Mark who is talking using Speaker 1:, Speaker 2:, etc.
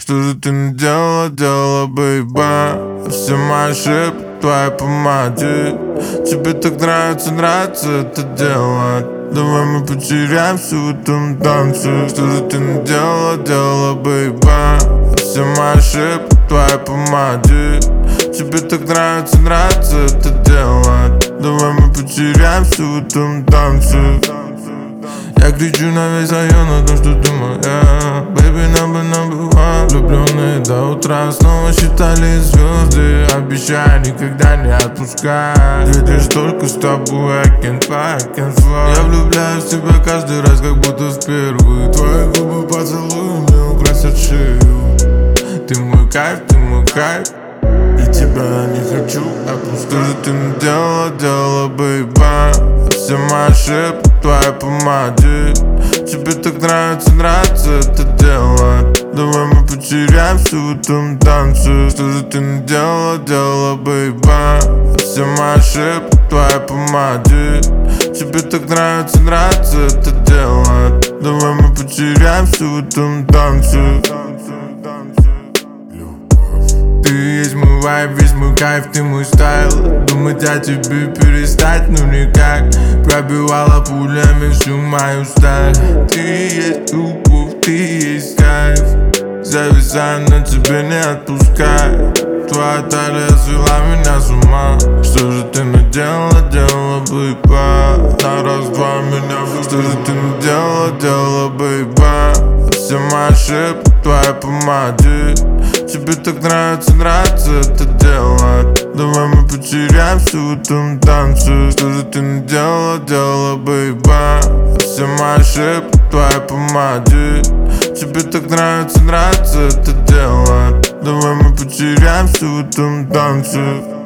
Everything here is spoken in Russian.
Speaker 1: Что же ты делала, бейба? Все мои ошибки, твои помоги. Тебе так нравится это делать. Давай мы потеряемся в этом танце. Что же ты делала, бейба? Все мои ошибки, твои помоги. Тебе так нравится это делать. Давай мы потеряемся в этом танце. Я кричу на весь район о том, что ты моя. Baby, number one. Влюбленные до утра снова считали звезды. Обещаю никогда не отпускать. Ведь лишь только с тобой I can fly. Я влюбляюсь в тебя каждый раз, как будто впервые. Твои губы поцелуй мне украсят шею. Ты мой кайф, и тебя не хочу отпускать. Что же ты делала, бейба? Все мои ошибки, твои помоги. Тебе так нравится это делать. Давай мы потеряемся в этом танце. Что же ты делала, бейба? Все мои ошибки, твои помоги. Тебе так нравится это делать. Давай мы потеряемся в этом танце. Ты есть мой вайб, весь мой кайф, ты мой стайл. Думать о тебе перестать, ну никак. Пробивала пулями всю мою сталь. Ты есть любовь, ты есть кайф. Зависаю на тебе, не отпускай. Твоя талия свела меня с ума. Что же ты наделала, бейба? На раз-два меня влюбила. Что же ты наделала, бейба? Все мои ошибки, твои помоги. Тебе так нравится это делать. Давай мы потеряемся в этом танце. Что же ты делала, бейба? Все мои ошибки, твои помоги. Тебе так нравится это делать. Давай мы потеряемся в этом танце.